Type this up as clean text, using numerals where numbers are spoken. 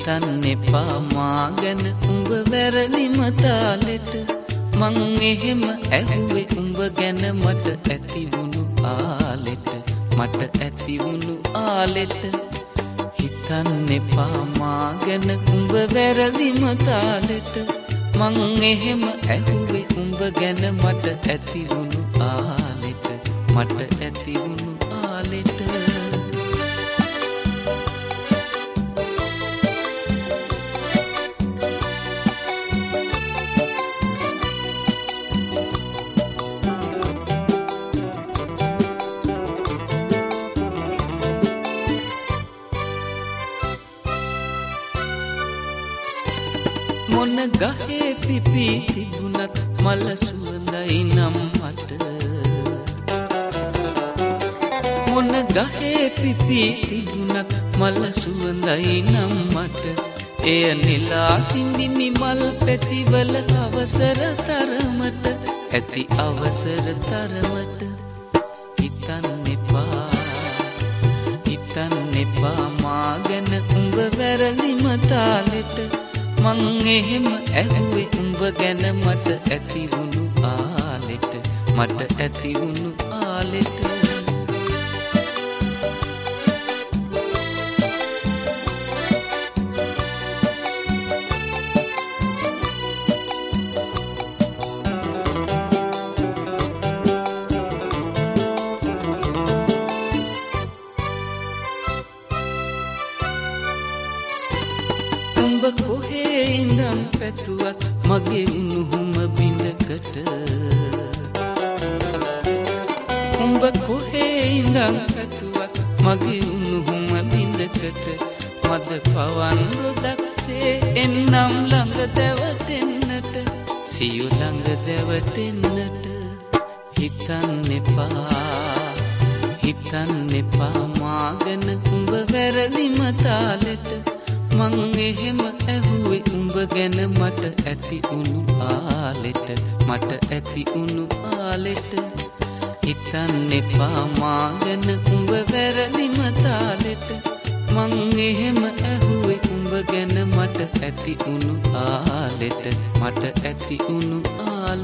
හිතන්න එපා මා ගැන උඹ වැරදිම තාලෙට මං එහෙම ඇහුවේ උඹ ගැන මට ඇතිවුණු ආලෙට මට ඇතිවුණු ආලෙට හිතන්න එපා මා ගැන උඹ වැරදිම තාලෙට මං එහෙම ඇහුවේ උඹ ගැන මට ඇතිවුණු ආලෙට මට ඇතිවුණු ආලෙට මොන ගහේ පිපි තිබුණත් මල සුවඳයි නම් මට මොන ගහේ පිපි තිබුණත් මල සුවඳයි නම් මට එය නෙලා සිඳිමි මල් පැතිවල අවසර තරමට ඇති අවසර තරමට හිතන්න එපා මා ගැන උඹ වැරදිම තාලෙට මං එහෙම ඇහුවේ උඹ ගැන මට ඇතිවුණු ආලෙට මට ඇතිවුණු ආලෙට උඹ කොහේ ඉඳන් පැතුවත් මගේ උණුහුම බිඳකට උඹ කොහේ ඉඳන් පැතුවත් මගේ උණුහුම බිඳකට මද පවන් රොදක්සේ එන්නම් ළඟ දැවටෙන්නට සියු ළඟ දැවටෙන්නට හිතන්න එපා මා ගැන උඹ වැරදිම තාලෙට මං එහෙම ඇහුවේ උඹ ගැන මට ඇති උණු ආලෙට මට ඇති උණු ආලෙට හිතන්න එපා මා ගැන උඹ වැරදිම තාලෙට මං එහෙම ඇහුවේ උඹ ගැන මට ඇති උණු ආලෙට මට ඇති උණු ආලෙට